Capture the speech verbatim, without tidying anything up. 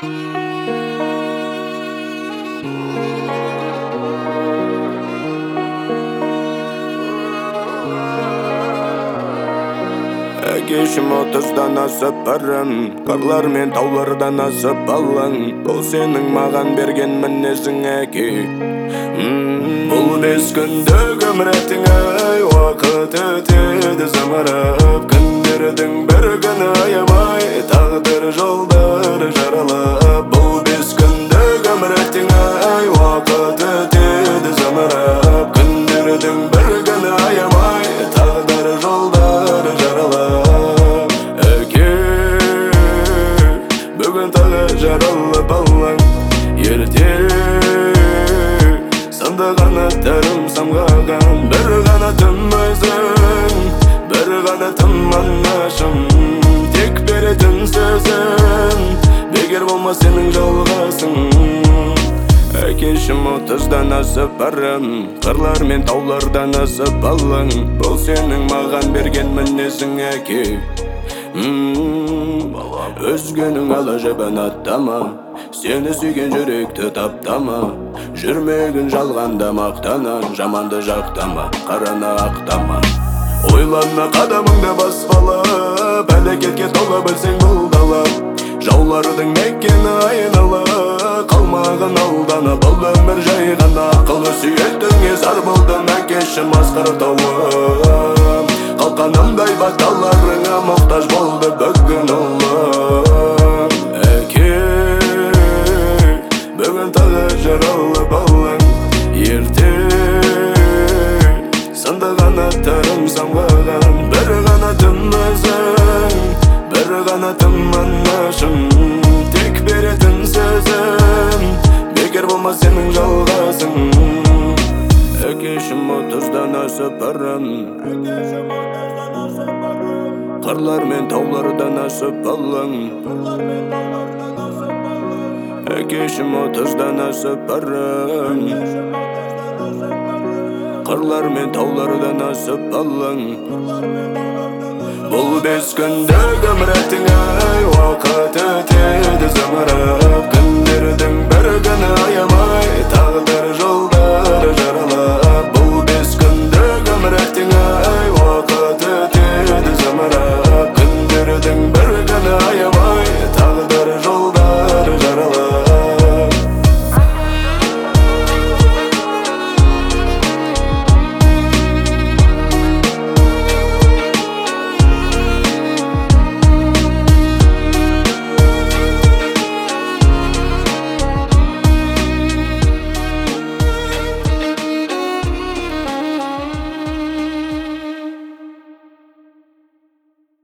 Кешім отыздан асып барам, қарлар мен таулардан асып алаң. Бұл сенің маған берген мінезің әке. Бұл бес күндік өміреттің ай, уақыт өтеді замарап. Күндердің бір күні аябай, тағдыр жолдары жаралап. Бұл бес күндік өміреттің ай, уақыт өтеді замарап. Күндердің бір күні аябай, тағдыр жолдары жаралап. Жаралып алаң ерте, сынды қанаттарым самғаған. Бір қанатым өзің, бір қанатым анашым. Тек беретін сөзің, бекер болма сенің жалғасың. Әкешім отыздан асып барам, қырлар мен таулардан асып алаң. Бұл сенің маған берген мінезің әке. Өзгенің ала жабан аттама, сені сүйген жүректі таптама. Жүрмегін жалғанда мақтана, жаманды жақтама, қараны ақтама. Ойлана қадамыңды баспалап, әлекетке тола білсең бұл дала. Жаулардың меккені айнала, қалмағын алдана. Бұл өмір жай ғана, ақылы сүйеттіңе зар болдың. Әкешім асқар тауым, қалқанымдай баталарыңа мұқтаж болды бүгін ұлым. Әке, бүгін тағы жаралып алаң ерте, сынды қанаттарым самғаған. Бір қанатым өзің, бір қанатым анашым. Тек беретін сөзім, бекер болма сенің жалғасың. Әкешім отыздан асып барам, қырлар мен таулардан асып алаң. Әкешім отыздан асып барам, қырлар мен таулардан асып алаң. Бұл бес күндік өміреттің ай, уақыт